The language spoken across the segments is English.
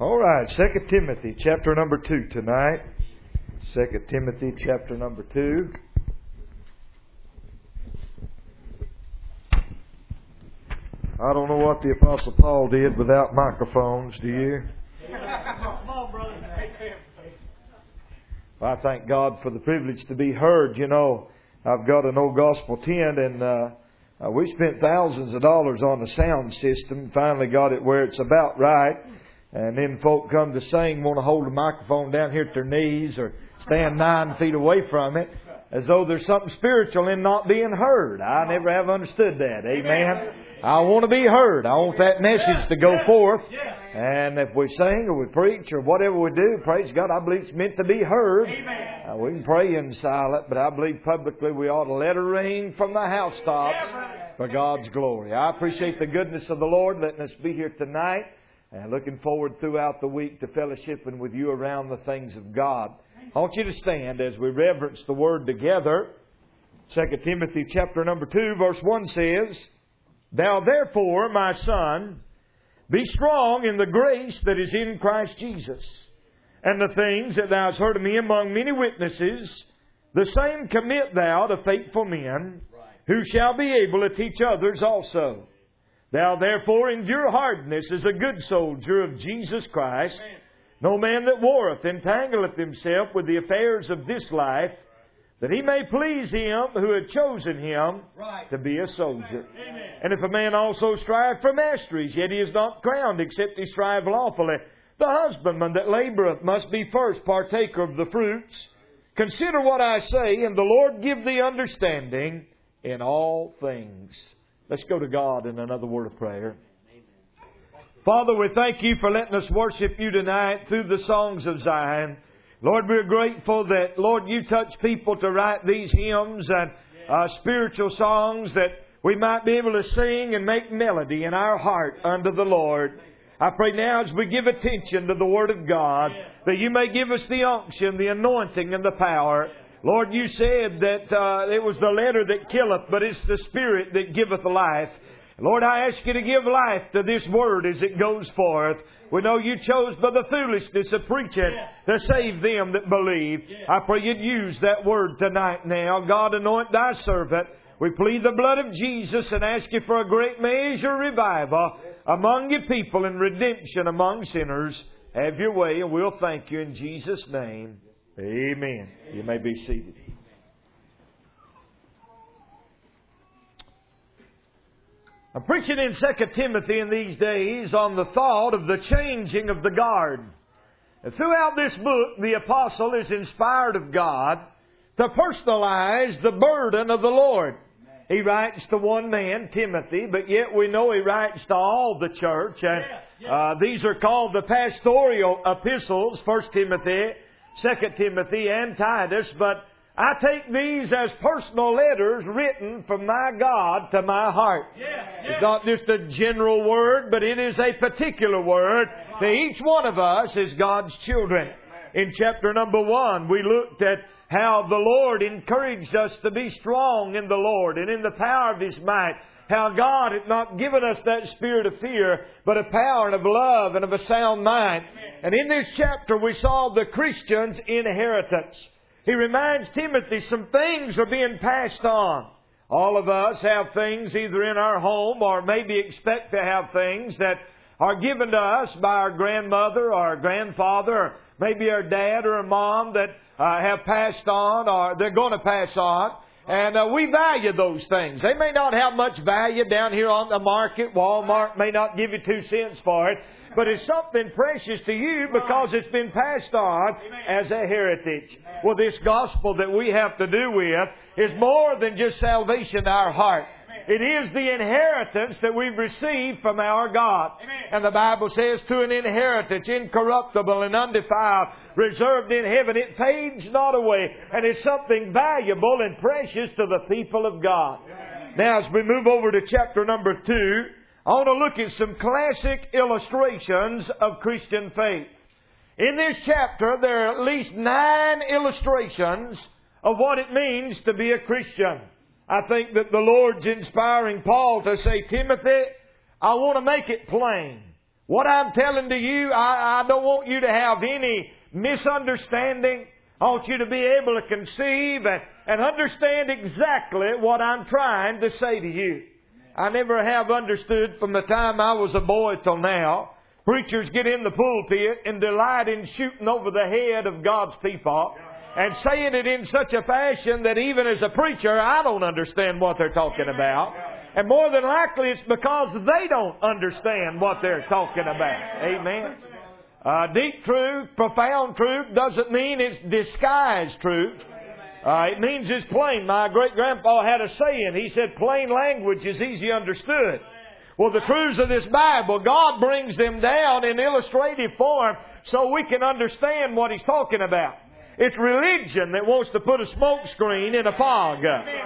All right, 2 Timothy chapter number 2 tonight. 2 Timothy chapter number 2. I don't know what the Apostle Paul did without microphones, do you? I thank God for the privilege to be heard. You know, I've got an old gospel tent and we spent thousands of dollars on the sound system. Finally got it where it's about right. And then folk come to sing, want to hold the microphone down here at their knees or stand 9 feet away from it, as though there's something spiritual in not being heard. I never have understood that. Amen. I want to be heard. I want that message to go forth. And if we sing or we preach or whatever we do, praise God, I believe it's meant to be heard. We can pray in silent, but I believe publicly we ought to let it ring from the housetops for God's glory. I appreciate the goodness of the Lord letting us be here tonight. And looking forward throughout the week to fellowshipping with you around the things of God. I want you to stand as we reverence the Word together. 2 Timothy chapter number 2 verse 1 says, "Thou therefore, my son, be strong in the grace that is in Christ Jesus. And the things that thou hast heard of me among many witnesses, the same commit thou to faithful men, who shall be able to teach others also. Thou therefore endure hardness as a good soldier of Jesus Christ. No man that warreth entangleth himself with the affairs of this life, that he may please him who hath chosen him to be a soldier. And if a man also strive for masteries, yet he is not crowned, except he strive lawfully. The husbandman that laboureth must be first partaker of the fruits. Consider what I say, and the Lord give thee understanding in all things." Let's go to God in another word of prayer. Father, we thank you for letting us worship you tonight through the songs of Zion. Lord, we're grateful that, Lord, you touch people to write these hymns and spiritual songs that we might be able to sing and make melody in our heart unto the Lord. I pray now as we give attention to the Word of God, that you may give us the unction, the anointing, and the power. Lord, you said that it was the letter that killeth, but it's the Spirit that giveth life. Lord, I ask you to give life to this Word as it goes forth. We know you chose by the foolishness of preaching to save them that believe. I pray you'd use that Word tonight now. God, anoint thy servant. We plead the blood of Jesus and ask you for a great measure of revival among your people and redemption among sinners. Have your way, and we'll thank you in Jesus' name. Amen. You may be seated. I'm preaching in 2 Timothy in these days on the thought of the changing of the guard. And throughout this book, the apostle is inspired of God to personalize the burden of the Lord. He writes to one man, Timothy, but yet we know he writes to all the church. And these are called the pastoral epistles, 1 Timothy, 2 Timothy and Titus, but I take these as personal letters written from my God to my heart. It's not just a general word, but it is a particular word to each one of us as God's children. In chapter number 1, we looked at how the Lord encouraged us to be strong in the Lord and in the power of His might. How God had not given us that spirit of fear, but of power and of love and of a sound mind. And in this chapter we saw the Christian's inheritance. He reminds Timothy some things are being passed on. All of us have things either in our home or maybe expect to have things that are given to us by our grandmother or our grandfather or maybe our dad or our mom that have passed on or they're going to pass on. And we value those things. They may not have much value down here on the market. Walmart may not give you 2 cents for it. But it's something precious to you because it's been passed on as a heritage. Well, this gospel that we have to do with is more than just salvation to our heart. It is the inheritance that we've received from our God. And the Bible says, to an inheritance incorruptible and undefiled, reserved in heaven. It fades not away. And it's something valuable and precious to the people of God. Now, as we move over to chapter number 2, I want to look at some classic illustrations of Christian faith. In this chapter, there are at least 9 illustrations of what it means to be a Christian. I think that the Lord's inspiring Paul to say, Timothy, I want to make it plain What I'm telling to you, I don't want you to have any misunderstanding. I want you to be able to conceive and understand exactly what I'm trying to say to you. I never have understood from the time I was a boy till now. Preachers get in the pulpit and delight in shooting over the head of God's people and saying it in such a fashion that even as a preacher, I don't understand what they're talking about. And more than likely, it's because they don't understand what they're talking about. Amen. Deep truth, profound truth doesn't mean it's disguised truth. It means it's plain. My great-grandpa had a saying. He said, plain language is easy understood. Well, the truths of this Bible, God brings them down in illustrative form so we can understand what He's talking about. It's religion that wants to put a smoke screen in a fog.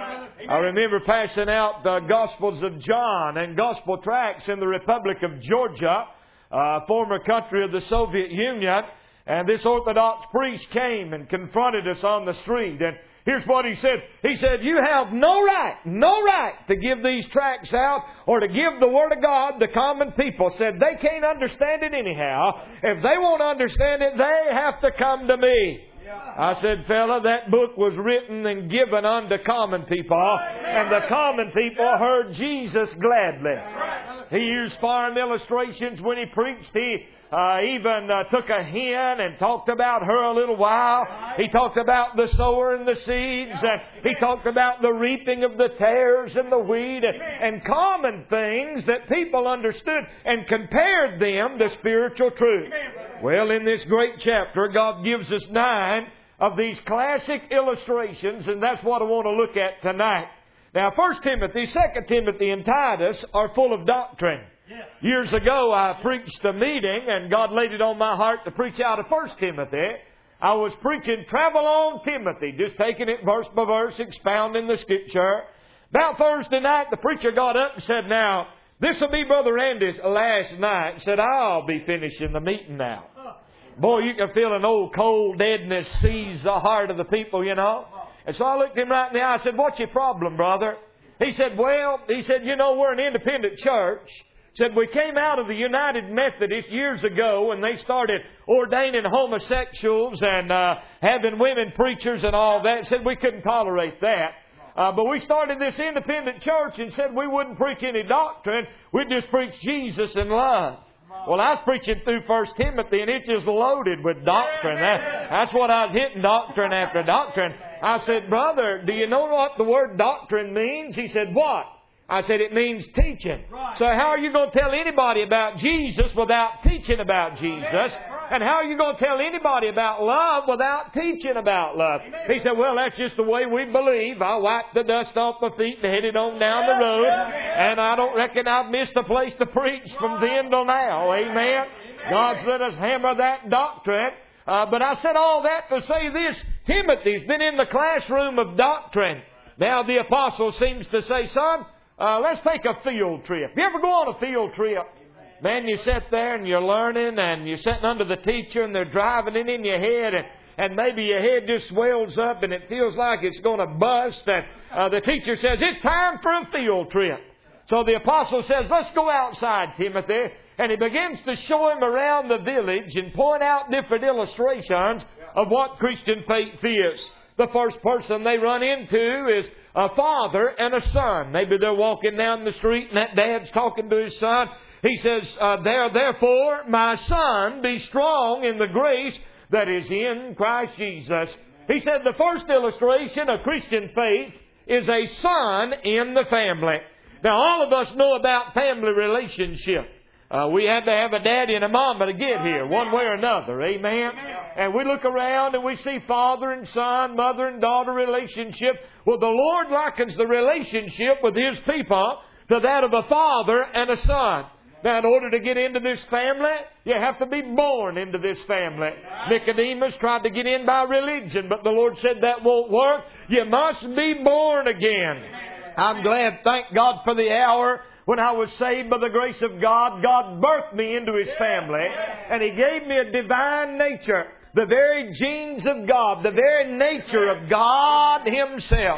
I remember passing out the Gospels of John and gospel tracts in the Republic of Georgia, former country of the Soviet Union. And this Orthodox priest came and confronted us on the street. And here's what he said. He said, you have no right to give these tracts out or to give the Word of God to common people. Said they can't understand it anyhow. If they won't understand it, they have to come to me. I said, fella, that book was written and given unto common people, and the common people heard Jesus gladly. He used farm illustrations when he preached. He even took a hen and talked about her a little while. He talked about the sower and the seeds, and he talked about the reaping of the tares and the wheat, and common things that people understood, and compared them to spiritual truth. Well, in this great chapter, God gives us 9 of these classic illustrations, and that's what I want to look at tonight. Now, 1 Timothy, 2 Timothy, and Titus are full of doctrine. Years ago, I preached a meeting, and God laid it on my heart to preach out of 1 Timothy. I was preaching Travel On Timothy, just taking it verse by verse, expounding the Scripture. About Thursday night, the preacher got up and said, now, this will be Brother Randy's last night. And said, I'll be finishing the meeting now. Boy, you can feel an old cold deadness seize the heart of the people, you know. And so I looked him right in the eye. I said, what's your problem, brother? He said, you know, we're an independent church. Said, we came out of the United Methodist years ago and they started ordaining homosexuals and having women preachers and all that. Said we couldn't tolerate that. But we started this independent church and said we wouldn't preach any doctrine. We'd just preach Jesus and love. Well, I was preaching through 1 Timothy and it just loaded with doctrine. That's what I was hitting, doctrine after doctrine. I said, brother, do you know what the word doctrine means? He said, what? I said, it means teaching. So how are you going to tell anybody about Jesus without teaching about Jesus? And how are you going to tell anybody about love without teaching about love? He said, well, that's just the way we believe. I wiped the dust off my feet and headed on down the road. And I don't reckon I've missed a place to preach from then till now. Amen. God's let us hammer that doctrine. But I said all that to say this. Timothy's been in the classroom of doctrine. Now the apostle seems to say, son, let's take a field trip. You ever go on a field trip? Man, you sit there and you're learning and you're sitting under the teacher and they're driving it in your head and maybe your head just swells up and it feels like it's going to bust and the teacher says, it's time for a field trip. So the apostle says, let's go outside, Timothy. And he begins to show him around the village and point out different illustrations of what Christian faith is. The first person they run into is a father and a son. Maybe they're walking down the street and that dad's talking to his son. He says, therefore, my son, be strong in the grace that is in Christ Jesus. He said the first illustration of Christian faith is a son in the family. Now, all of us know about family relationship. We had to have a daddy and a mama to get here, one way or another. Amen? And we look around and we see father and son, mother and daughter relationship. Well, the Lord likens the relationship with His people to that of a father and a son. Now, in order to get into this family, you have to be born into this family. Nicodemus tried to get in by religion, but the Lord said that won't work. You must be born again. I'm glad, thank God, for the hour when I was saved by the grace of God. God birthed me into His family, and He gave me a divine nature. The very genes of God, the very nature of God Himself.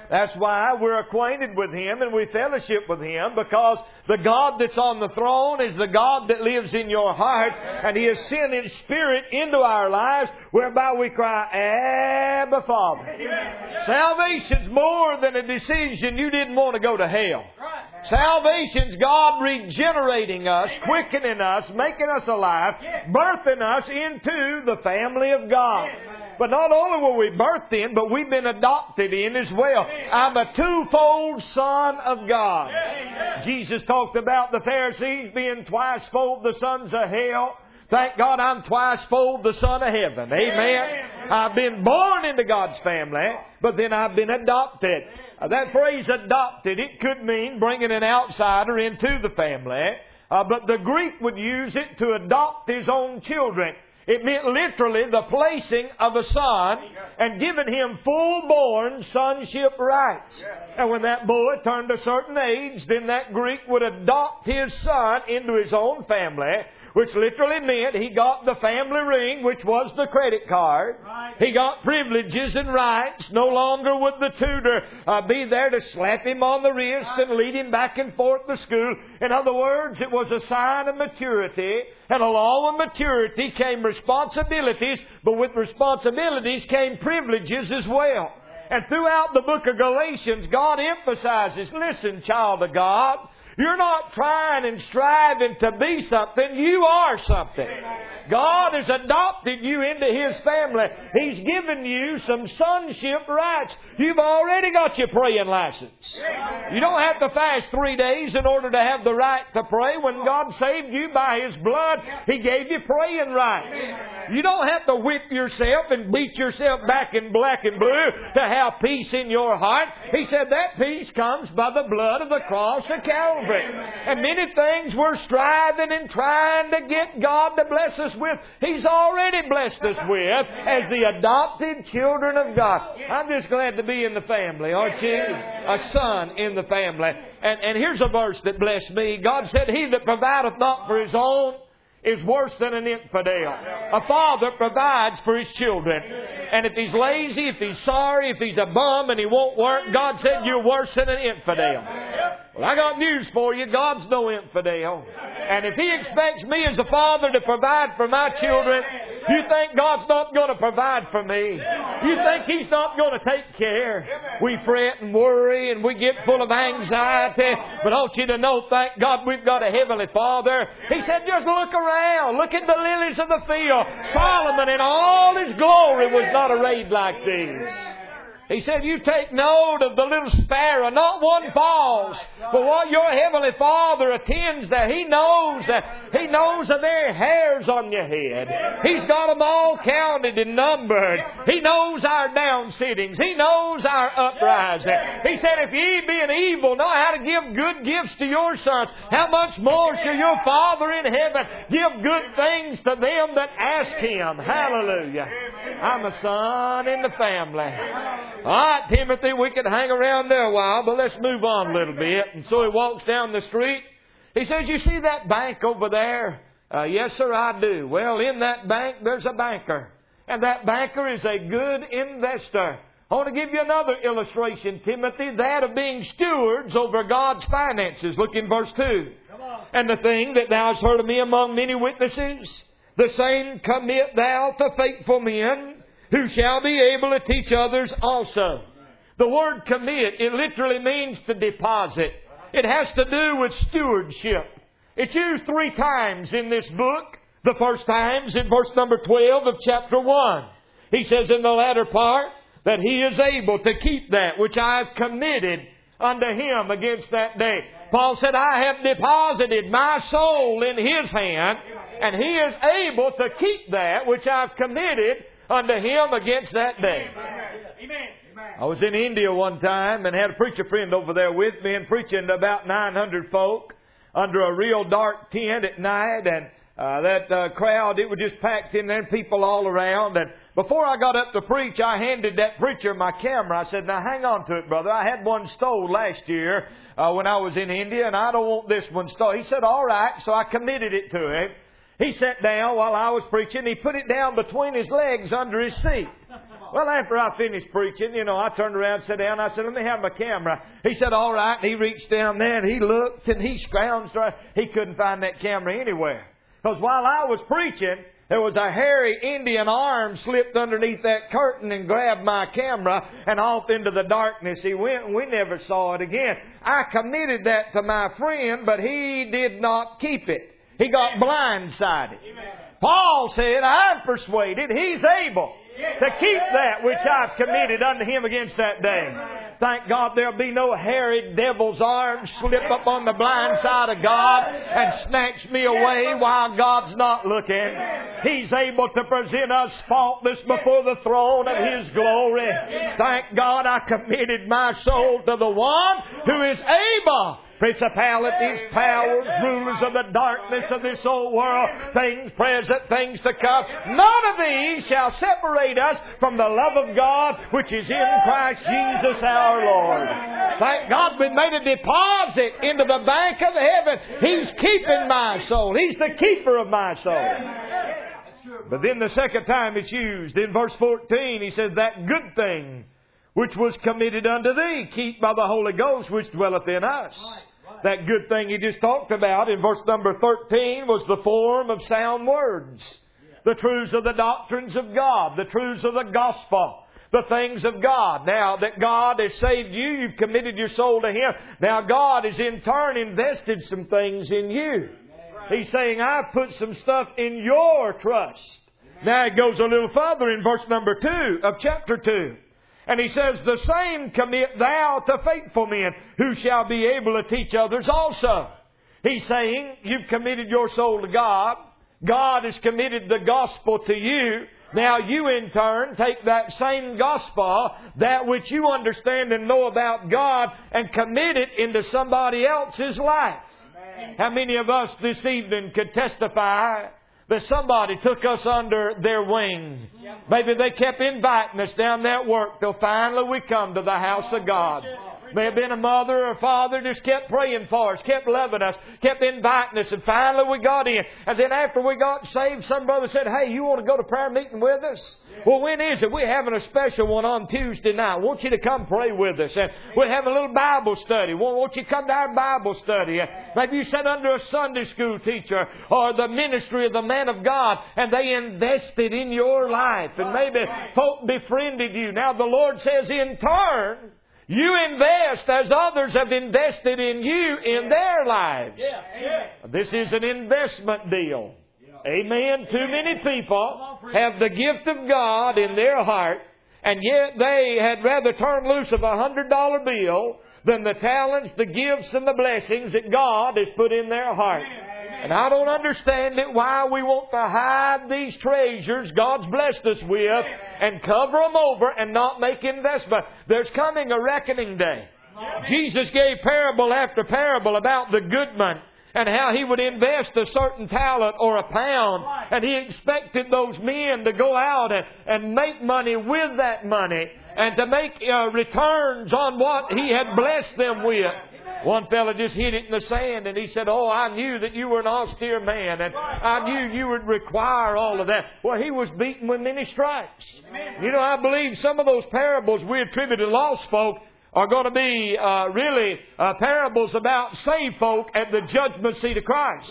That's why we're acquainted with Him and we fellowship with Him, because the God that's on the throne is the God that lives in your heart, and He has sent His Spirit into our lives whereby we cry, Abba, Father. Salvation's more than a decision you didn't want to go to hell. Salvation's God regenerating us, quickening us, making us alive, birthing us into the family of God. But not only were we birthed in, but we've been adopted in as well. I'm a twofold son of God. Jesus talked about the Pharisees being twice-fold the sons of hell. Thank God I'm twice-fold the son of heaven. Amen. I've been born into God's family, but then I've been adopted. That phrase adopted, it could mean bringing an outsider into the family. But the Greek would use it to adopt his own children. It meant literally the placing of a son and giving him full-born sonship rights. And when that boy turned a certain age, then that Greek would adopt his son into his own family, which literally meant he got the family ring, which was the credit card. He got privileges and rights. No longer would the tutor be there to slap him on the wrist and lead him back and forth to school. In other words, it was a sign of maturity. And along with maturity came responsibilities, but with responsibilities came privileges as well. And throughout the book of Galatians, God emphasizes, listen, child of God, you're not trying and striving to be something. You are something. God has adopted you into His family. He's given you some sonship rights. You've already got your praying license. You don't have to fast 3 days in order to have the right to pray. When God saved you by His blood, He gave you praying rights. You don't have to whip yourself and beat yourself back in black and blue to have peace in your heart. He said that peace comes by the blood of the cross of Calvary. And many things we're striving and trying to get God to bless us with, He's already blessed us with as the adopted children of God. I'm just glad to be in the family, aren't you? A son in the family. And here's a verse that blessed me. God said, He that provideth not for his own is worse than an infidel. A father provides for his children. And if he's lazy, if he's sorry, if he's a bum and he won't work, God said, you're worse than an infidel. Well, I got news for you. God's no infidel. And if He expects me as a father to provide for my children, you think God's not going to provide for me? You think He's not going to take care? We fret and worry and we get full of anxiety. But I want you to know, thank God we've got a Heavenly Father. He said, just look around. Look at the lilies of the field. Solomon in all his glory was not arrayed like these. He said, you take note of the little sparrow. Not one falls. But what your Heavenly Father attends that He knows the very hairs on your head. He's got them all counted and numbered. He knows our down sittings. He knows our uprising. He said, if ye being evil know how to give good gifts to your sons, how much more shall your Father in heaven give good things to them that ask Him? Hallelujah. I'm a son in the family. All right, Timothy, we could hang around there a while, but let's move on a little bit. And so he walks down the street. He says, you see that bank over there? Yes, sir, I do. Well, in that bank, there's a banker. And that banker is a good investor. I want to give you another illustration, Timothy, that of being stewards over God's finances. Look in verse 2. And the thing that thou hast heard of me among many witnesses, the same commit thou to faithful men, who shall be able to teach others also. The word commit, it literally means to deposit. It has to do with stewardship. It's used 3 times in this book. The first time's in verse number 12 of chapter 1. He says in the latter part that He is able to keep that which I have committed unto Him against that day. Paul said, I have deposited my soul in His hand, and He is able to keep that which I have committed unto Him against that day. Amen. I was in India one time and had a preacher friend over there with me and preaching to about 900 folk under a real dark tent at night. And that crowd, it was just packed in there and people all around. And before I got up to preach, I handed that preacher my camera. I said, now hang on to it, brother. I had one stole last year when I was in India, and I don't want this one stole. He said, all right. So I committed it to him. He sat down while I was preaching. He put it down between his legs under his seat. Well, after I finished preaching, I turned around and sat down. I said, let me have my camera. He said, all right. And he reached down there and he looked and he scrounged around. He couldn't find that camera anywhere. Because while I was preaching, there was a hairy Indian arm slipped underneath that curtain and grabbed my camera, and off into the darkness he went, and we never saw it again. I committed that to my friend, but he did not keep it. He got blindsided. Paul said, I'm persuaded he's able to keep that which I've committed unto him against that day. Thank God there'll be no hairy devil's arm slip up on the blind side of God and snatch me away while God's not looking. He's able to present us faultless before the throne of His glory. Thank God I committed my soul to the one who is able. Principalities, powers, rulers of the darkness of this old world, things present, things to come. None of these shall separate us from the love of God which is in Christ Jesus our Lord. Thank God we made a deposit into the bank of heaven. He's keeping my soul. He's the keeper of my soul. But then the second time it's used in verse 14, he says, that good thing which was committed unto thee, keep by the Holy Ghost which dwelleth in us. That good thing he just talked about in verse number 13 was the form of sound words. The truths of the doctrines of God, the truths of the gospel, the things of God. Now that God has saved you, you've committed your soul to Him. Now God has in turn invested some things in you. He's saying, I've put some stuff in your trust. Now it goes a little further in verse number 2 of chapter 2. And he says, the same commit thou to faithful men, who shall be able to teach others also. He's saying, you've committed your soul to God. God has committed the gospel to you. Now you in turn take that same gospel, that which you understand and know about God, and commit it into somebody else's life. Amen. How many of us this evening could testify that somebody took us under their wing? Maybe they kept inviting us down that work till finally we come to the house of God. May have been a mother or father just kept praying for us, kept loving us, kept inviting us, and finally we got in. And then after we got saved, some brother said, hey, you want to go to prayer meeting with us? Well, when is it? We're having a special one on Tuesday night. I want you to come pray with us. And we're having a little Bible study. Won't you come to our Bible study? Maybe you sat under a Sunday school teacher or the ministry of the man of God, and they invested in your life. And maybe folk befriended you. Now the Lord says in turn, you invest as others have invested in you in their lives. This is an investment deal. Amen. Too many people have the gift of God in their heart, and yet they had rather turn loose of $100 bill than the talents, the gifts, and the blessings that God has put in their heart. And I don't understand it, why we want to hide these treasures God's blessed us with and cover them over and not make investment. There's coming a reckoning day. Jesus gave parable after parable about the goodman and how he would invest a certain talent or a pound. And he expected those men to go out and make money with that money and to make returns on what he had blessed them with. One fella just hit it in the sand and he said, oh, I knew that you were an austere man and I knew you would require all of that. Well, he was beaten with many stripes. You know, I believe some of those parables we attribute to lost folk are going to be really parables about saved folk at the judgment seat of Christ.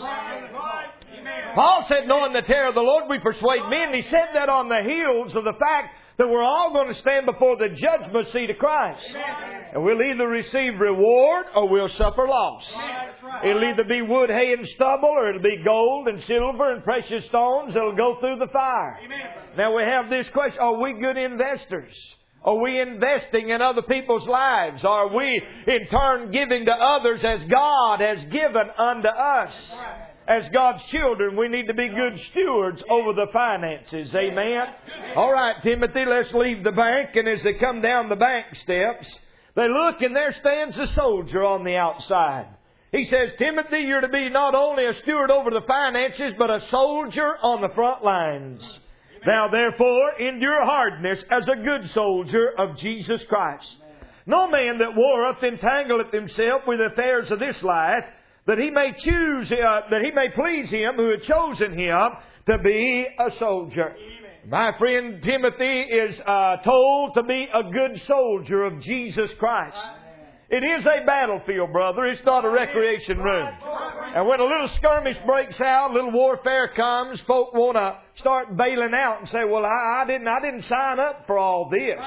Paul said, knowing the terror of the Lord, we persuade men. He said that on the heels of the fact that we're all going to stand before the judgment seat of Christ. And we'll either receive reward or we'll suffer loss. It'll either be wood, hay, and stubble, or it'll be gold and silver and precious stones that'll go through the fire. Now we have this question, are we good investors? Are we investing in other people's lives? Are we in turn giving to others as God has given unto us? As God's children, we need to be good stewards over the finances. Amen? All right, Timothy, let's leave the bank. And as they come down the bank steps, they look and there stands a soldier on the outside. He says, Timothy, you're to be not only a steward over the finances, but a soldier on the front lines. Now, therefore, endure hardness as a good soldier of Jesus Christ. No man that warreth entangleth himself with affairs of this life, that he may please him who had chosen him to be a soldier. My friend Timothy is told to be a good soldier of Jesus Christ. It is a battlefield, brother. It's not a recreation room. And when a little skirmish breaks out, a little warfare comes, folk want to start bailing out and say, well, I didn't sign up for all this.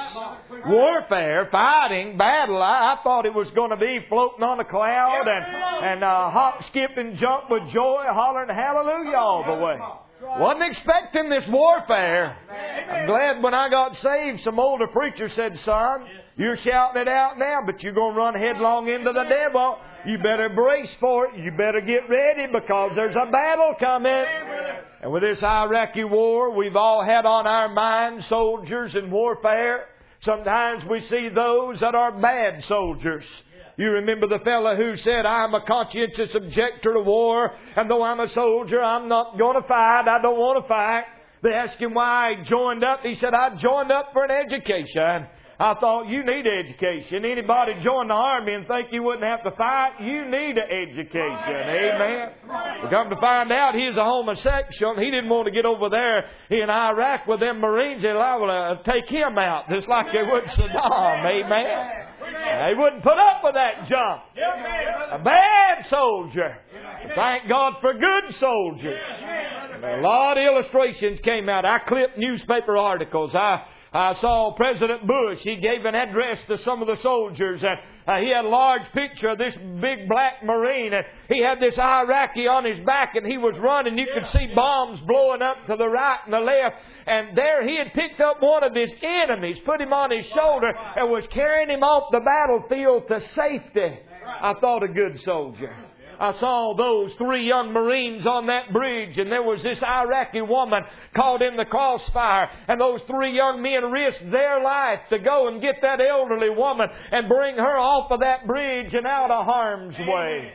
Warfare, fighting, battle, I thought it was going to be floating on a cloud and hop, skip, and jump with joy, hollering hallelujah all the way. Wasn't expecting this warfare. I'm glad when I got saved, some older preacher said, son, you're shouting it out now, but you're going to run headlong into the devil. You better brace for it. You better get ready because there's a battle coming. And with this Iraqi war, we've all had on our minds soldiers in warfare. Sometimes we see those that are bad soldiers. You remember the fellow who said, I'm a conscientious objector to war, and though I'm a soldier, I'm not going to fight. I don't want to fight. They asked him why he joined up. He said, I joined up for an education. I thought, you need education. Anybody join the army and think you wouldn't have to fight, you need an education. Amen. We come to find out he's a homosexual. He didn't want to get over there in Iraq with them Marines. They're liable to take him out just like they would Saddam. Amen. They wouldn't put up with that junk. A bad soldier. Thank God for good soldiers. A lot of illustrations came out. I clipped newspaper articles. I saw President Bush. He gave an address to some of the soldiers, and he had a large picture of this big black Marine, and he had this Iraqi on his back, and he was running. You could see bombs blowing up to the right and the left, and there he had picked up one of his enemies, put him on his shoulder, and was carrying him off the battlefield to safety. I thought a good soldier. I saw those 3 young Marines on that bridge, and there was this Iraqi woman caught in the crossfire, and those 3 young men risked their life to go and get that elderly woman and bring her off of that bridge and out of harm's way.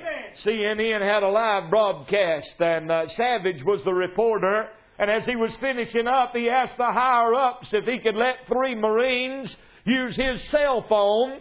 Amen. CNN had a live broadcast, and Savage was the reporter, and as he was finishing up, he asked the higher-ups if he could let 3 Marines use his cell phone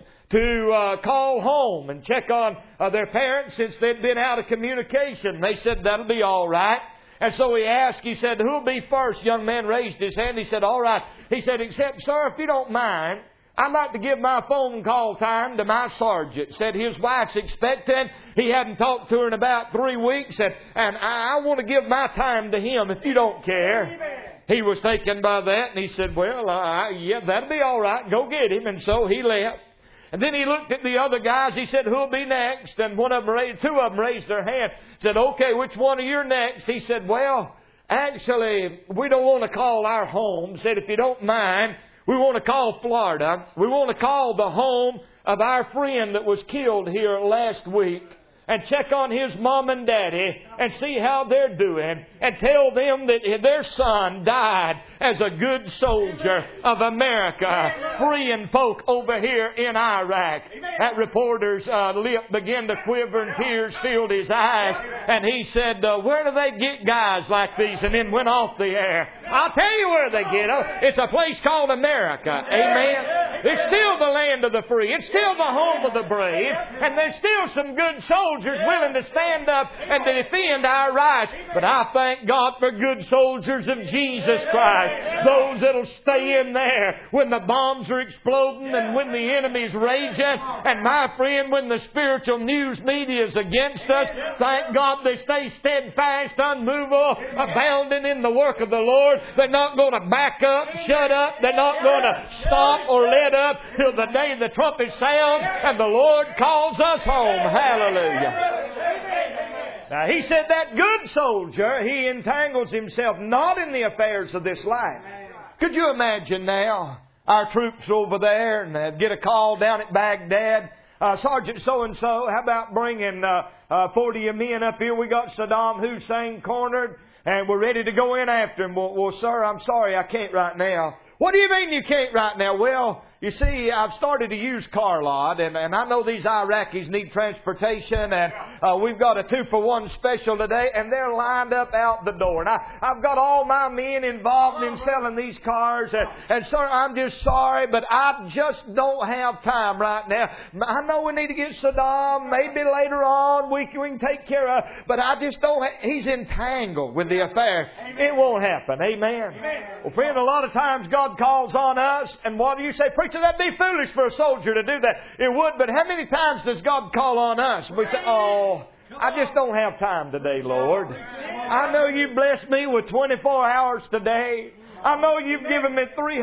to call home and check on their parents since they'd been out of communication. They said, that'll be all right. And so he asked, he said, who'll be first? Young man raised his hand. He said, all right. He said, except, sir, if you don't mind, I'd like to give my phone call time to my sergeant. Said his wife's expecting. He hadn't talked to her in about 3 weeks. And I want to give my time to him if you don't care. Amen. He was taken by that, and he said, well, yeah, that'll be all right. Go get him. And so he left. And then he looked at the other guys. He said, who'll be next? And 2 of them raised their hand. Said, okay, which one of you are next? He said, well, actually, we don't want to call our home. Said, if you don't mind, we want to call Florida. We want to call the home of our friend that was killed here last week. And check on his mom and daddy and see how they're doing. And tell them that their son died as a good soldier of America, freeing folk over here in Iraq. That reporter's lip began to quiver and tears filled his eyes. And he said, where do they get guys like these? And then went off the air. I'll tell you where they get them. It's a place called America. Amen. It's still the land of the free. It's still the home of the brave. And there's still some good soldiers willing to stand up and to defend our rights. But I thank God for good soldiers of Jesus Christ. Those that'll stay in there when the bombs are exploding and when the enemy's raging. And my friend, when the spiritual news media is against us, thank God they stay steadfast, unmovable, abounding in the work of the Lord. They're not going to back up, shut up. They're not going to stop or let up till the day the trumpet sounds and the Lord calls us home. Hallelujah. Now, he said that good soldier, he entangles himself not in the affairs of this life. Could you imagine now our troops over there and get a call down at Baghdad? Sergeant so-and-so, how about bringing 40 of men up here? We got Saddam Hussein cornered and we're ready to go in after him. Well, sir, I'm sorry, I can't right now. What do you mean you can't right now? Well, you see, I've started to use car lot, and I know these Iraqis need transportation, and we've got a 2-for-1 special today, and they're lined up out the door. And I've got all my men involved in selling these cars, and sir, I'm just sorry, but I just don't have time right now. I know we need to get Saddam, maybe later on we can take care of, but I just don't he's entangled with the affair. It won't happen. Amen. Well, friend, a lot of times God calls on us, and what do you say? Preacher, that'd be foolish for a soldier to do that. It would, but how many times does God call on us? We say, oh, I just don't have time today, Lord. I know you blessed me with 24 hours today. I know you've given me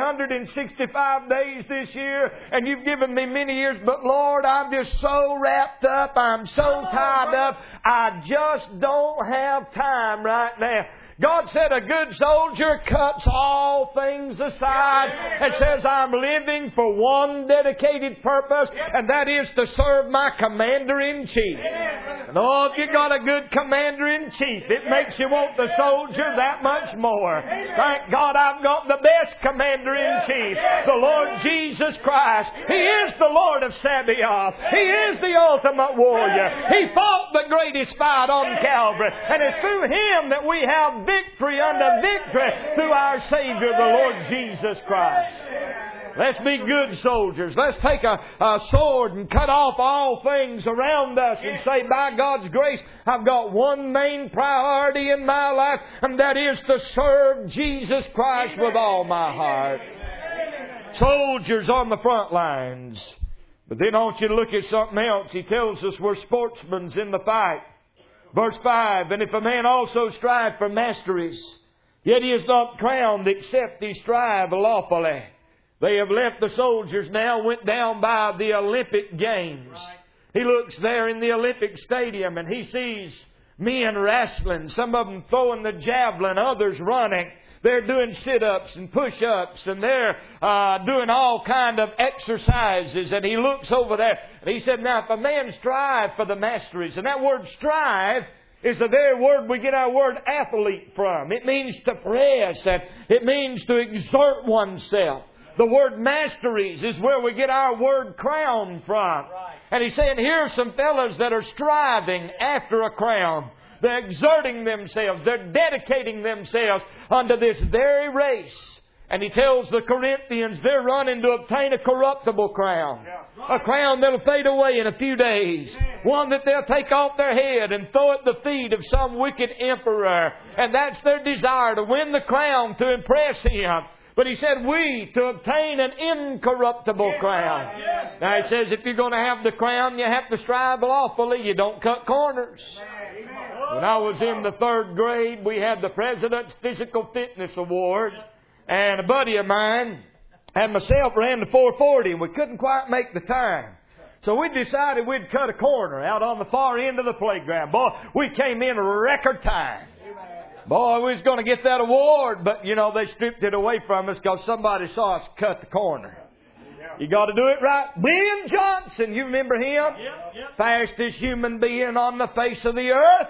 365 days this year, and you've given me many years, but Lord, I'm just so wrapped up. I'm so tied up. I just don't have time right now. God said a good soldier cuts all things aside and says, I'm living for one dedicated purpose, and that is to serve my Commander-in-Chief. And oh, if you got a good Commander-in-Chief, it makes you want the soldier that much more. Thank God I've got the best Commander-in-Chief, the Lord Jesus Christ. He is the Lord of Sabaoth. He is the ultimate warrior. He fought the greatest fight on Calvary, and it's through Him that we have victory unto victory through our Savior, the Lord Jesus Christ. Let's be good soldiers. Let's take a sword and cut off all things around us and say, by God's grace, I've got one main priority in my life, and that is to serve Jesus Christ with all my heart. Soldiers on the front lines. But then I want you to look at something else. He tells us we're sportsmen in the fight. Verse 5, and if a man also strive for masteries, yet he is not crowned except he strive lawfully. They have left the soldiers now, went down by the Olympic Games. He looks there in the Olympic Stadium and he sees men wrestling, some of them throwing the javelin, others running. They're doing sit-ups and push-ups, and they're doing all kind of exercises. And he looks over there, and he said, now, if a man strive for the masteries, and that word strive is the very word we get our word athlete from. It means to press, and it means to exert oneself. The word masteries is where we get our word crown from. And he's saying, here are some fellows that are striving after a crown. They're exerting themselves. They're dedicating themselves unto this very race. And he tells the Corinthians they're running to obtain a corruptible crown. A crown that'll fade away in a few days. One that they'll take off their head and throw at the feet of some wicked emperor. And that's their desire, to win the crown, to impress him. But he said, we, to obtain an incorruptible crown. Now he says, if you're going to have the crown, you have to strive lawfully. You don't cut corners. When I was in the 3rd grade, we had the President's Physical Fitness Award. And a buddy of mine and myself ran the 440, and we couldn't quite make the time. So we decided we'd cut a corner out on the far end of the playground. Boy, we came in record time. Boy, we was going to get that award, but, you know, they stripped it away from us because somebody saw us cut the corner. You got to do it right. William Johnson, you remember him? Fastest human being on the face of the earth.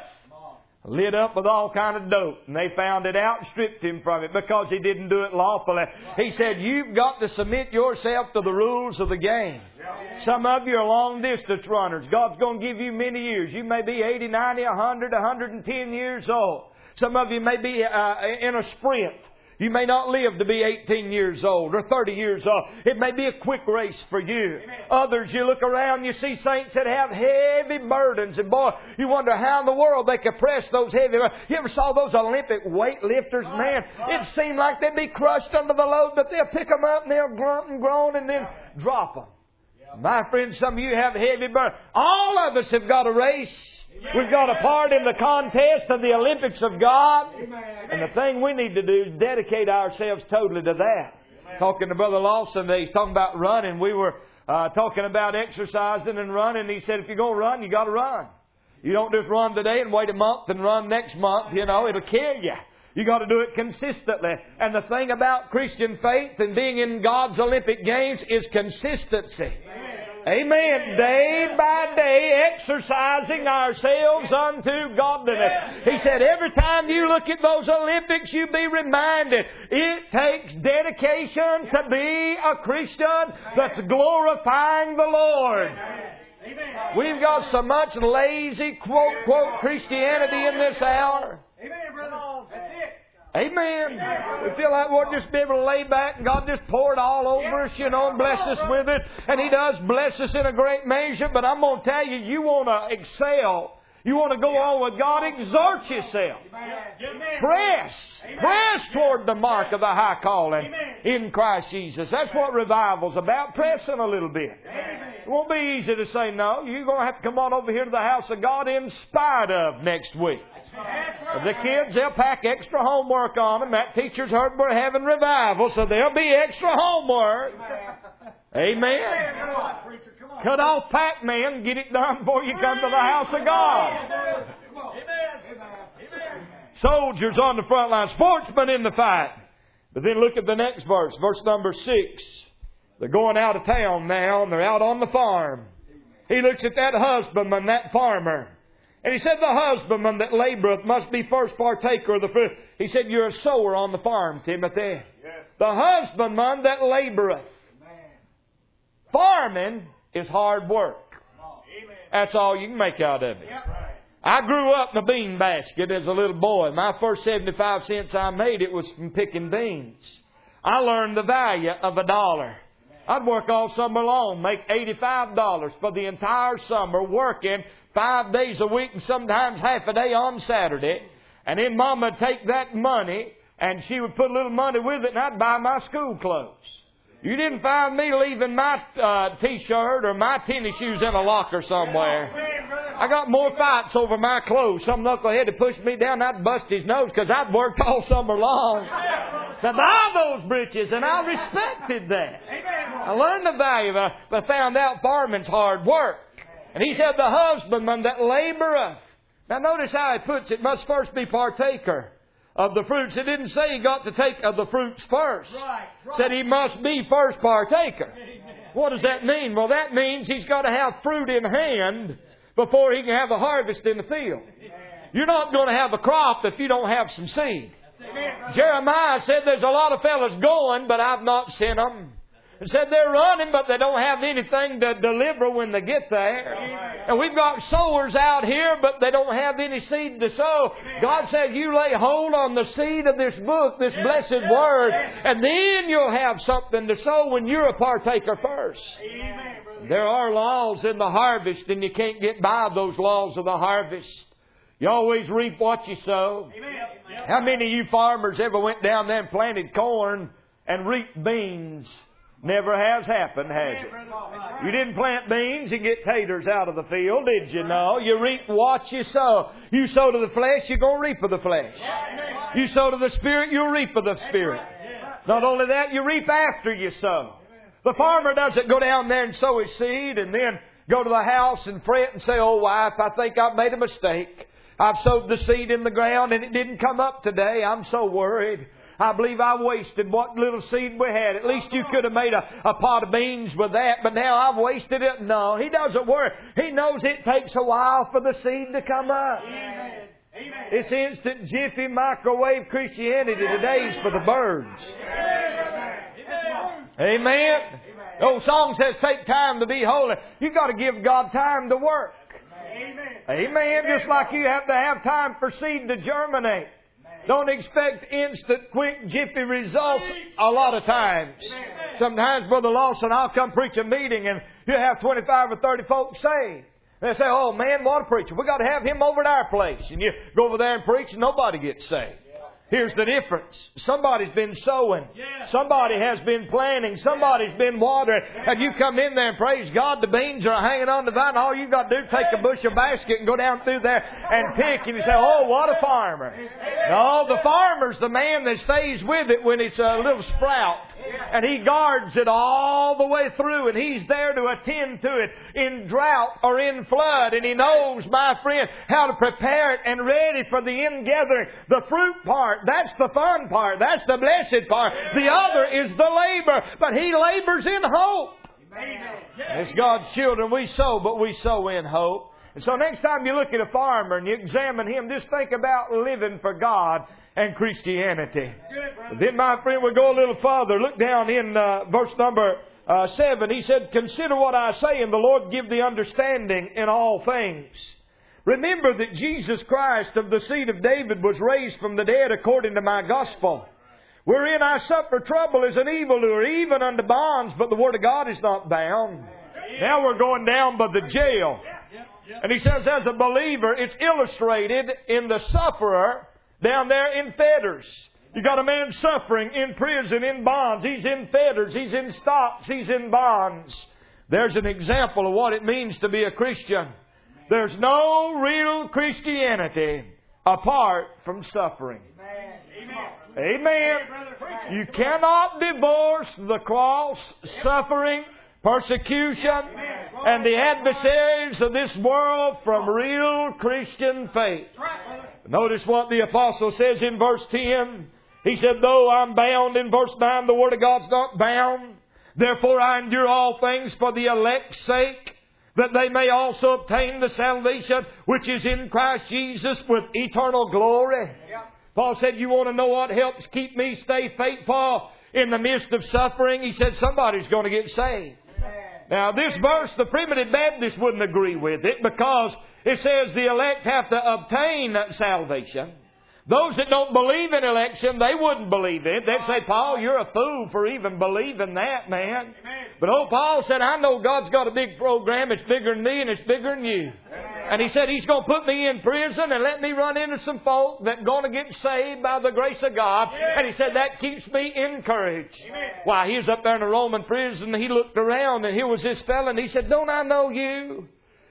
Lit up with all kind of dope. And they found it out and stripped him from it because he didn't do it lawfully. He said, you've got to submit yourself to the rules of the game. Some of you are long distance runners. God's going to give you many years. You may be 80, 90, 100, 110 years old. Some of you may be in a sprint. You may not live to be 18 years old or 30 years old. It may be a quick race for you. Others, you look around, you see saints that have heavy burdens. And boy, you wonder how in the world they could press those heavy burdens. You ever saw those Olympic weightlifters? Man, it seemed like they'd be crushed under the load, but they'll pick them up and they'll grunt and groan and then drop them. My friends, some of you have heavy burdens. All of us have got a race. We've got a part in the contest of the Olympics of God. And the thing we need to do is dedicate ourselves totally to that. Talking to Brother Lawson today, he's talking about running. We were talking about exercising and running. He said, if you're going to run, you got to run. You don't just run today and wait a month and run next month. You know, it'll kill you. You got to do it consistently. And the thing about Christian faith and being in God's Olympic Games is consistency. Amen. Day by day, exercising ourselves unto godliness. He said, every time you look at those Olympics, you be reminded, it takes dedication to be a Christian that's glorifying the Lord. We've got so much lazy, quote, quote, Christianity in this hour. Amen, brother. That's it. Amen. We feel like we'll just be able to lay back and God just pour it all over us, and bless us with it. And He does bless us in a great measure. But I'm going to tell you, you want to excel. You want to go on with God, exhort yourself. Press toward the mark of the high calling in Christ Jesus. That's what revival's about, pressing a little bit. It won't be easy to say no. You're going to have to come on over here to the house of God in spite of next week. The kids, they'll pack extra homework on them. That teacher's heard we're having revival, so there'll be extra homework. Amen. Cut off Pac-Man and get it done before you come to the house of God. Soldiers on the front line, sportsmen in the fight. But then look at the next verse, verse number 6. They're going out of town now, and they're out on the farm. He looks at that husbandman, that farmer. And he said, the husbandman that laboureth must be first partaker of the fruit. He said, you're a sower on the farm, Timothy. Yes. The husbandman that laboureth. Farming is hard work. Amen. That's all you can make out of it. Yep. I grew up in a bean basket as a little boy. My first 75 cents I made, it was from picking beans. I learned the value of $1. I'd work all summer long, make $85 for the entire summer, working 5 days a week and sometimes half a day on Saturday. And then Mama would take that money and she would put a little money with it and I'd buy my school clothes. You didn't find me leaving my T-shirt or my tennis shoes in a locker somewhere. I got more fights over my clothes. Some knucklehead had pushed me down, I'd bust his nose because I'd worked all summer long to buy those breeches, and I respected that. I learned the value of it, but found out farming's hard work. And he said, the husbandman that laboureth. Now notice how he puts it, must first be partaker of the fruits. It didn't say he got to take of the fruits first. It said he must be first partaker. What does that mean? Well, that means he's got to have fruit in hand before he can have a harvest in the field. You're not going to have a crop if you don't have some seed. Jeremiah said there's a lot of fellas going, but I've not sent them. He said they're running, but they don't have anything to deliver when they get there. And we've got sowers out here, but they don't have any seed to sow. God said you lay hold on the seed of this book, this blessed word, and then you'll have something to sow when you're a partaker first. There are laws in the harvest, and you can't get by those laws of the harvest. You always reap what you sow. How many of you farmers ever went down there and planted corn and reaped beans? Never has happened, has it? You didn't plant beans and get taters out of the field, did you? No. You reap what you sow. You sow to the flesh, you're going to reap of the flesh. You sow to the Spirit, you'll reap of the Spirit. Not only that, you reap after you sow. The farmer doesn't go down there and sow his seed and then go to the house and fret and say, oh, wife, I think I've made a mistake. I've sowed the seed in the ground and it didn't come up today. I'm so worried. I believe I wasted what little seed we had. At least you could have made a pot of beans with that, but now I've wasted it. No, he doesn't worry. He knows it takes a while for the seed to come up. Amen. This instant jiffy microwave Christianity today is for the birds. Amen. The old song says, take time to be holy. You've got to give God time to work. Amen. Just like you have to have time for seed to germinate. Don't expect instant, quick, jiffy results a lot of times. Sometimes, Brother Lawson, I'll come preach a meeting and you have 25 or 30 folks saved. They say, oh man, what a preacher. We've got to have him over at our place. And you go over there and preach and nobody gets saved. Here's the difference. Somebody's been sowing. Somebody has been planting. Somebody's been watering. And you come in there and praise God, the beans are hanging on the vine. All you've got to do is take a bushel basket and go down through there and pick. And you say, oh, what a farmer. No, the farmer's the man that stays with it when it's a little sprout. And he guards it all the way through. And he's there to attend to it in drought or in flood. And he knows, my friend, how to prepare it and ready for the ingathering. The fruit part, that's the fun part. That's the blessed part. The other is the labor. But he labors in hope. As God's children, we sow, but we sow in hope. And so next time you look at a farmer and you examine him, just think about living for God and Christianity. Then, my friend, we'll go a little farther. Look down in verse number 7. He said, "Consider what I say, and the Lord give thee understanding in all things." Remember that Jesus Christ of the seed of David was raised from the dead according to my gospel. Wherein I suffer trouble as an evildoer, even unto bonds, but the word of God is not bound. Now we're going down by the jail. And he says, as a believer, it's illustrated in the sufferer down there in fetters. You got a man suffering in prison, in bonds. He's in fetters. He's in stocks. He's in bonds. There's an example of what it means to be a Christian. There's no real Christianity apart from suffering. Amen. You cannot divorce the cross, suffering, persecution, and the adversaries of this world from real Christian faith. Notice what the apostle says in verse 10. He said, though I'm bound, in verse 9, the Word of God's not bound. Therefore I endure all things for the elect's sake, that they may also obtain the salvation which is in Christ Jesus with eternal glory. Paul said, you want to know what helps keep me stay faithful in the midst of suffering? He said, somebody's going to get saved. Now, this verse, the primitive Baptists wouldn't agree with it because it says the elect have to obtain salvation. Those that don't believe in election, they wouldn't believe it. They'd say, Paul, you're a fool for even believing that, man. But old Paul said, I know God's got a big program. It's bigger than me and it's bigger than you. And he said He's going to put me in prison and let me run into some folk that are going to get saved by the grace of God. And he said that keeps me encouraged. Why, he was up there in a Roman prison and he looked around and here was this fella and he said, don't I know you?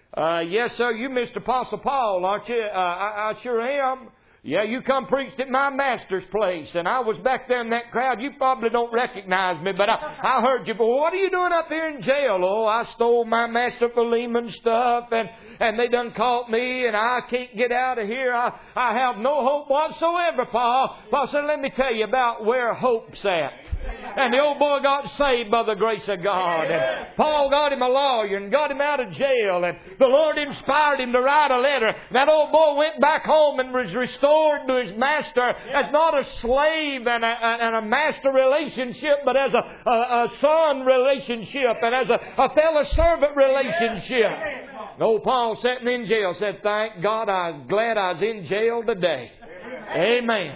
Yes, sir, you Mr. Apostle Paul, aren't you? I sure am. Yeah, you come preached at my master's place, and I was back there in that crowd. You probably don't recognize me, but I heard you. But what are you doing up here in jail? Oh, I stole my master Philemon's stuff, and they done caught me, and I can't get out of here. I have no hope whatsoever, Paul. Paul said, let me tell you about where hope's at. And the old boy got saved by the grace of God. And Paul got him a lawyer and got him out of jail. And the Lord inspired him to write a letter. That old boy went back home and was restored to his master as not a slave and a master relationship, but as a son relationship and as a fellow servant relationship. And old Paul sitting in jail said, thank God, I'm glad I was in jail today. Amen.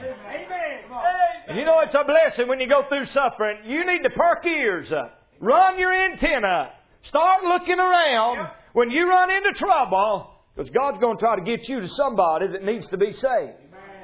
And you know it's a blessing when you go through suffering. You need to perk ears up. Run your antenna up. Start looking around when you run into trouble, because God's going to try to get you to somebody that needs to be saved.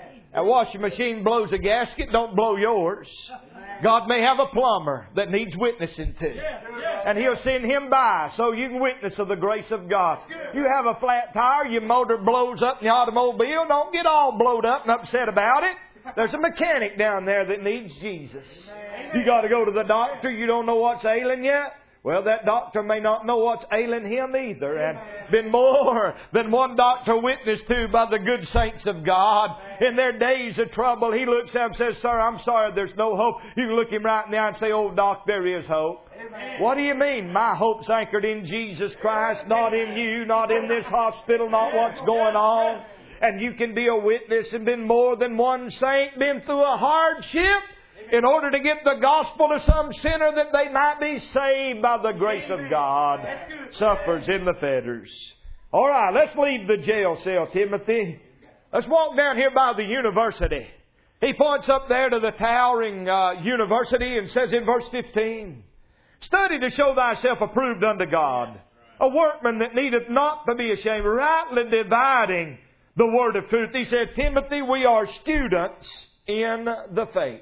A washing machine blows a gasket, don't blow yours. God may have a plumber that needs witnessing to. And He'll send him by so you can witness of the grace of God. You have a flat tire, your motor blows up in the automobile. Don't get all blowed up and upset about it. There's a mechanic down there that needs Jesus. You got to go to the doctor. You don't know what's ailing you. Well, that doctor may not know what's ailing him either. And been more than one doctor witnessed to by the good saints of God. In their days of trouble, he looks at him and says, sir, I'm sorry, there's no hope. You can look him right in the eye and say, oh, doc, there is hope. Amen. What do you mean? My hope's anchored in Jesus Christ, not in you, not in this hospital, not what's going on. And you can be a witness and been more than one saint, been through a hardship in order to get the gospel to some sinner that they might be saved by the grace of God. Suffers in the fetters. All right, let's leave the jail cell, Timothy. Let's walk down here by the university. He points up there to the towering university and says in verse 15, study to show thyself approved unto God, a workman that needeth not to be ashamed, rightly dividing the word of truth. He said, Timothy, we are students in the faith.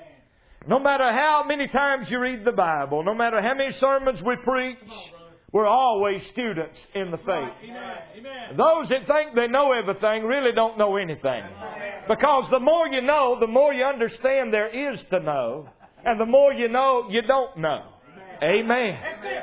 No matter how many times you read the Bible, no matter how many sermons we preach, we're always students in the faith. Those that think they know everything really don't know anything. Because the more you know, the more you understand there is to know. And the more you know, you don't know. Amen.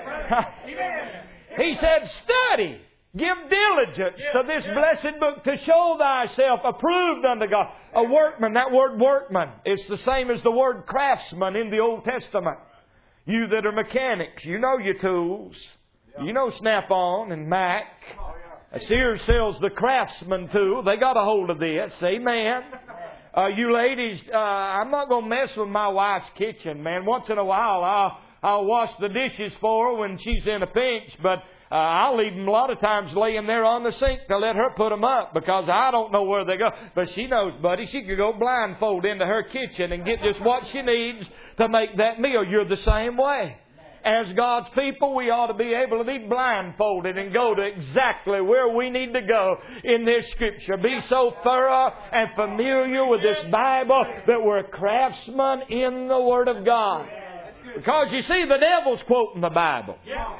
He said, study. Give diligence to this blessed book to show thyself approved unto God. A workman, that word workman, is the same as the word craftsman in the Old Testament. You that are mechanics, you know your tools. You know Snap-on and Mac. Sears sells the Craftsman tool. They got a hold of this. Amen. You ladies, I'm not going to mess with my wife's kitchen, man. Once in a while, I'll wash the dishes for her when she's in a pinch, but I'll leave them a lot of times laying there on the sink to let her put them up because I don't know where they go. But she knows, buddy, she could go blindfold into her kitchen and get just what she needs to make that meal. You're the same way. As God's people, we ought to be able to be blindfolded and go to exactly where we need to go in this Scripture. Be so thorough and familiar with this Bible that we're craftsmen in the Word of God. Because you see, the devil's quoting the Bible.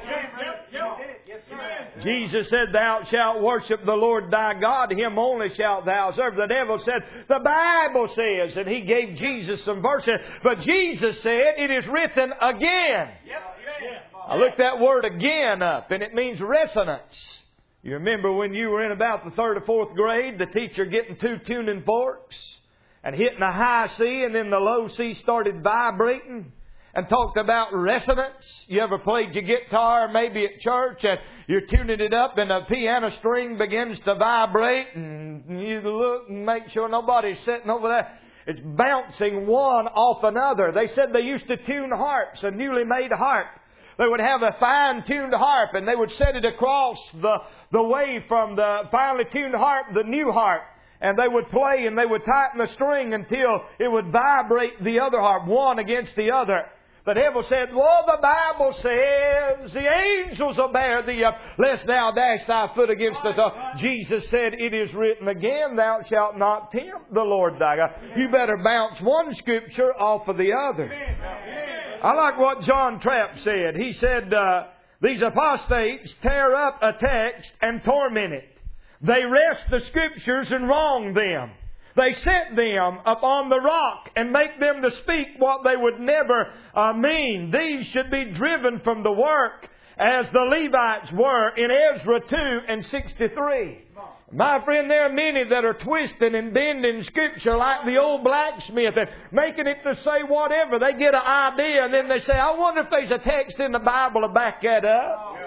Jesus said, "Thou shalt worship the Lord thy God, Him only shalt thou serve." The devil said, "The Bible says," and he gave Jesus some verses. But Jesus said, "It is written again." I looked that word "again" up, and it means resonance. You remember when you were in about the 3rd or 4th grade, the teacher getting 2 tuning forks and hitting a high C, and then the low C started vibrating, and talked about resonance. You ever played your guitar maybe at church and you're tuning it up and the piano string begins to vibrate and you look and make sure nobody's sitting over there. It's bouncing one off another. They said they used to tune harps, a newly made harp. They would have a fine-tuned harp and they would set it across the way from the finely tuned harp, the new harp. And they would play and they would tighten the string until it would vibrate the other harp, one against the other. The devil said, "Well, the Bible says the angels will bear thee up, lest thou dash thy foot against the toe." Jesus said, "It is written again, thou shalt not tempt the Lord thy God." You better bounce one Scripture off of the other. I like what John Trapp said. He said, "These apostates tear up a text and torment it. They wrest the Scriptures and wrong them. They set them upon the rock and make them to speak what they would never mean. These should be driven from the work as the Levites were in Ezra 2 and 63. My friend, there are many that are twisting and bending Scripture like the old blacksmith and making it to say whatever. They get an idea and then they say, "I wonder if there's a text in the Bible to back that up."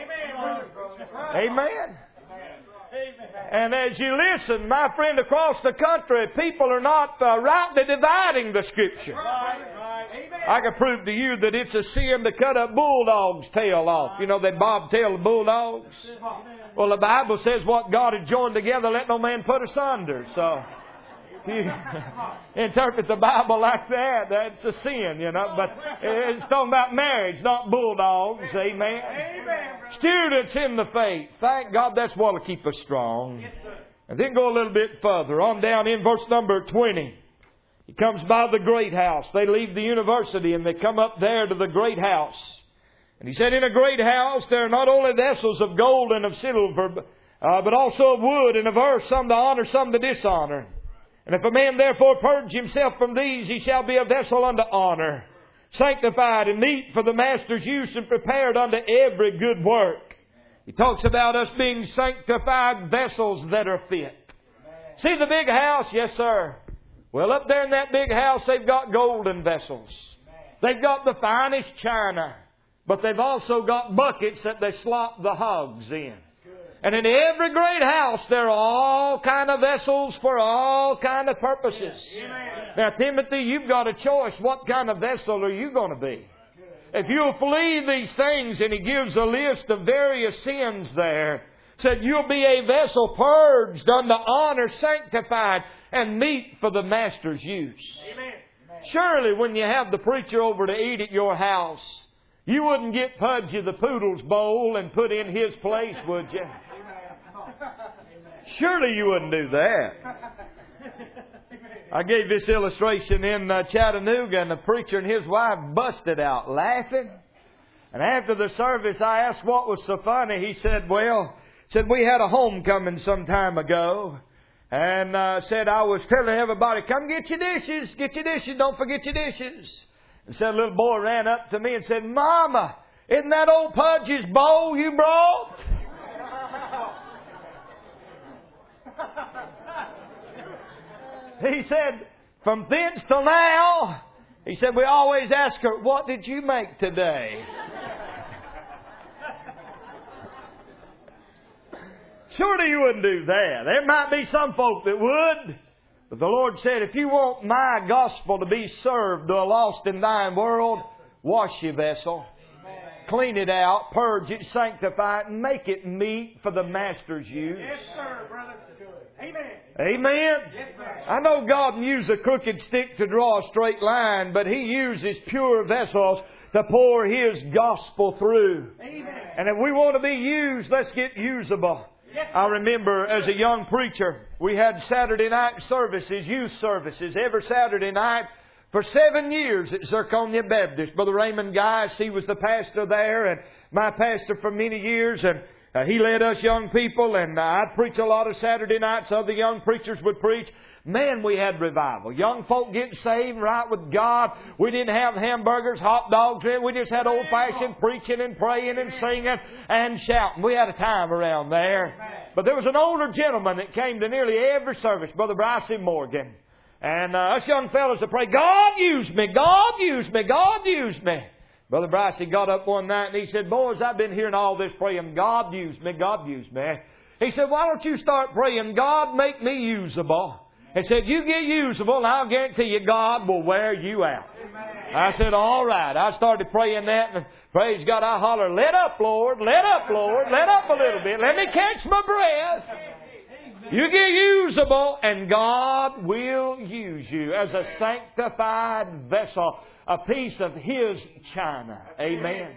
Amen. And as you listen, my friend, across the country, people are not rightly dividing the Scripture. I can prove to you that it's a sin to cut a bulldog's tail off. You know, they bobtail the bulldogs. Well, the Bible says what God had joined together, let no man put asunder. So, if you interpret the Bible like that, that's a sin, you know. But it's talking about marriage, not bulldogs. Amen. Students in the faith. Thank God that's what will keep us strong. And then go a little bit further. On down in verse number 20. He comes by the great house. They leave the university and they come up there to the great house. And he said, "In a great house there are not only vessels of gold and of silver, but also of wood and of earth, some to honor, some to dishonor. And if a man therefore purge himself from these, he shall be a vessel unto honor, sanctified and meet for the master's use and prepared unto every good work." He talks about us being sanctified vessels that are fit. See the big house? Yes, sir. Well, up there in that big house, they've got golden vessels. They've got the finest china. But they've also got buckets that they slop the hogs in. And in every great house, there are all kind of vessels for all kind of purposes. Now, Timothy, you've got a choice. What kind of vessel are you going to be? If you'll flee these things, and he gives a list of various sins there, said you'll be a vessel purged unto honor, sanctified, and meet for the master's use. Surely when you have the preacher over to eat at your house, you wouldn't get Pudgy the Poodle's bowl and put in his place, would you? Surely you wouldn't do that. I gave this illustration in Chattanooga, and the preacher and his wife busted out laughing. And after the service, I asked what was so funny. He said, we had a homecoming some time ago. And said, I was telling everybody, come get your dishes, don't forget your dishes. And said, a little boy ran up to me and said, Mama, isn't that old Pudgy's bowl you brought? He said, from thence till now, He said, we always ask her, what did you make today? Surely you wouldn't do that. There might be some folk that would. But the Lord said, if you want my gospel to be served to a lost and dying world, wash your vessel. Clean it out, purge it, sanctify it, and make it meet for the Master's use. Yes, sir, brother. Amen. Amen? Yes, sir. I know God can use a crooked stick to draw a straight line, but He uses pure vessels to pour His gospel through. Amen. And if we want to be used, let's get usable. Yes, I remember as a young preacher, we had Saturday night services, youth services, every Saturday night for 7 years at Zirconia Baptist. Brother Raymond Geis, he was the pastor there and my pastor for many years. And he led us young people, and I'd preach a lot of Saturday nights. Other young preachers would preach. Man, we had revival. Young folk getting saved right with God. We didn't have hamburgers, hot dogs. We just had old-fashioned preaching and praying and singing and shouting. We had a time around there. But there was an older gentleman that came to nearly every service, Brother Bryce Morgan. And us young fellows would pray, God use me, God use me, God use me. Brother Bryce, he got up one night and he said, boys, I've been hearing all this praying, God use me, God use me. He said, why don't you start praying, God make me usable? He said, you get usable and I'll guarantee you God will wear you out. I said, all right. I started praying that, and praise God, I holler, let up, Lord, let up, Lord, let up a little bit. Let me catch my breath. You get usable and God will use you as a sanctified vessel, a piece of His china. Amen.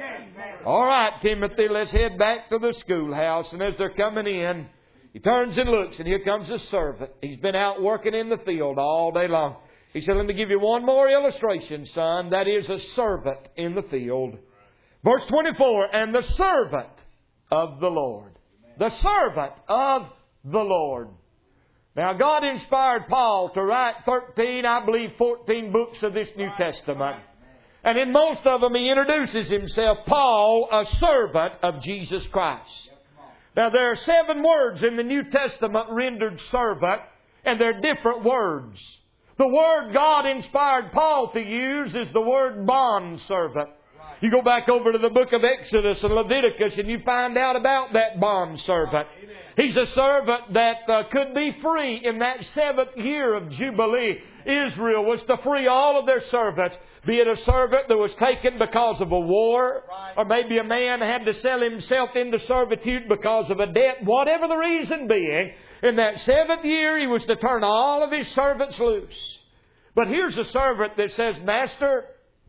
All right, Timothy, let's head back to the schoolhouse. And as they're coming in, he turns and looks, and here comes a servant. He's been out working in the field all day long. He said, let me give you one more illustration, son. That is a servant in the field. Verse 24, and the servant of the Lord. The servant of the Lord. Now, God inspired Paul to write 13, I believe 14 books of this New Testament. And in most of them, he introduces himself, Paul, a servant of Jesus Christ. Now, there are 7 words in the New Testament rendered servant, and they're different words. The word God inspired Paul to use is the word bondservant. You go back over to the book of Exodus and Leviticus and you find out about that bondservant. He's a servant that could be free in that 7th year of Jubilee. Israel was to free all of their servants, be it a servant that was taken because of a war, or maybe a man had to sell himself into servitude because of a debt, whatever the reason being. In that 7th year, he was to turn all of his servants loose. But here's a servant that says, Master,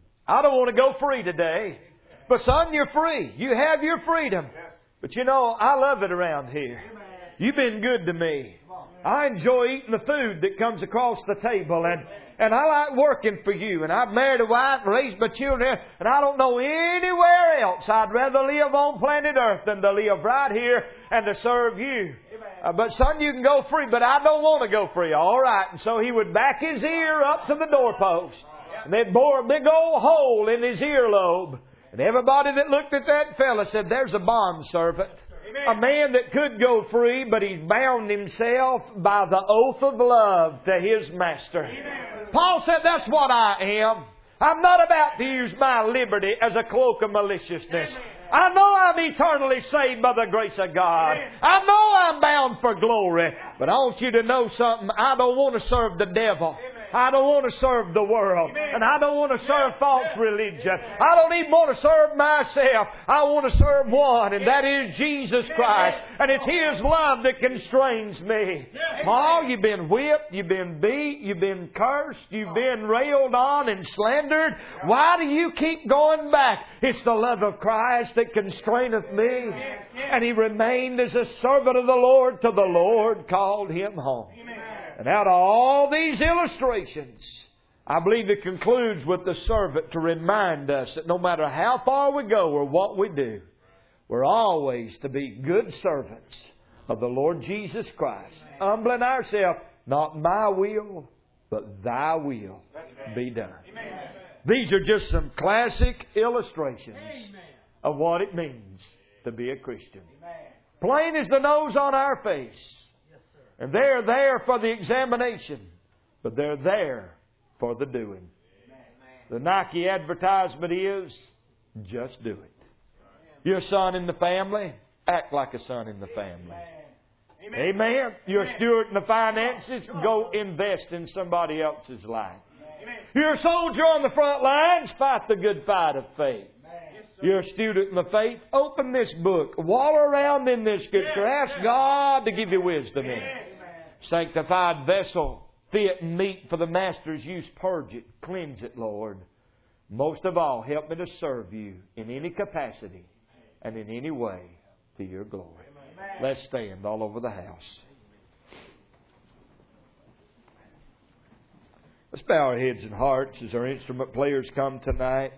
I don't want to go free today. But son, you're free. You have your freedom. But you know, I love it around here. You've been good to me. I enjoy eating the food that comes across the table. And I like working for you. And I've married a wife and raised my children. And I don't know anywhere else I'd rather live on planet Earth than to live right here and to serve you. But son, you can go free. But I don't want to go free. All right. And so he would back his ear up to the doorpost. And they'd bore a big old hole in his earlobe. And everybody that looked at that fella said, there's a bondservant. A man that could go free, but he's bound himself by the oath of love to his master. Amen. Paul said, that's what I am. I'm not about to use my liberty as a cloak of maliciousness. Amen. I know I'm eternally saved by the grace of God. Amen. I know I'm bound for glory. But I want you to know something. I don't want to serve the devil. Amen. I don't want to serve the world. Amen. And I don't want to serve false religion. I don't even want to serve myself. I want to serve one, and that is Jesus Christ. And it's His love that constrains me. Oh, you've been whipped, you've been beat, you've been cursed, you've been railed on and slandered. Why do you keep going back? It's the love of Christ that constraineth me. And he remained as a servant of the Lord till the Lord called him home. And out of all these illustrations, I believe it concludes with the servant to remind us that no matter how far we go or what we do, we're always to be good servants of the Lord Jesus Christ. Humbling ourselves, not my will, but Thy will be done. These are just some classic illustrations of what it means to be a Christian. Plain as the nose on our face. And they're there for the examination, but they're there for the doing. The Nike advertisement is, just do it. You're a son in the family, act like a son in the family. Amen. You're a steward in the finances, go invest in somebody else's life. You're a soldier on the front lines, fight the good fight of faith. You're a student in the faith, open this book, wallow around in this Scripture, ask God to give you wisdom in it. Sanctified vessel, fit and meet for the Master's use, purge it, cleanse it, Lord. Most of all, help me to serve You in any capacity and in any way to Your glory. Let's stand all over the house. Let's bow our heads and hearts as our instrument players come tonight.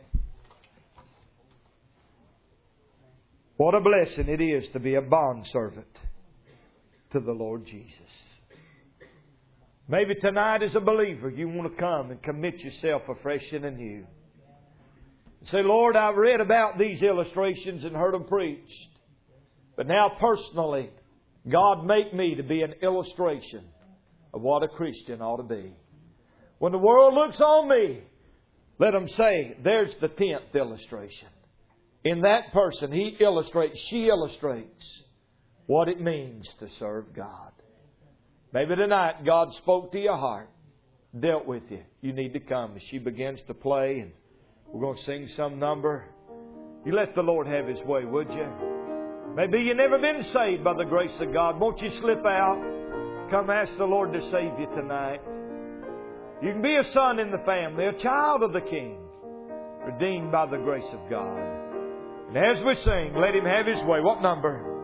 What a blessing it is to be a bondservant to the Lord Jesus. Maybe tonight as a believer you want to come and commit yourself afresh and anew. Say, Lord, I've read about these illustrations and heard them preached. But now personally, God, make me to be an illustration of what a Christian ought to be. When the world looks on me, let them say, there's the 10th illustration. In that person, he illustrates, she illustrates what it means to serve God. Maybe tonight God spoke to your heart, dealt with you. You need to come. As she begins to play and we're going to sing some number, you let the Lord have His way, would you? Maybe you've never been saved by the grace of God. Won't you slip out? Come ask the Lord to save you tonight. You can be a son in the family, a child of the King, redeemed by the grace of God. And as we sing, let Him have His way. What number?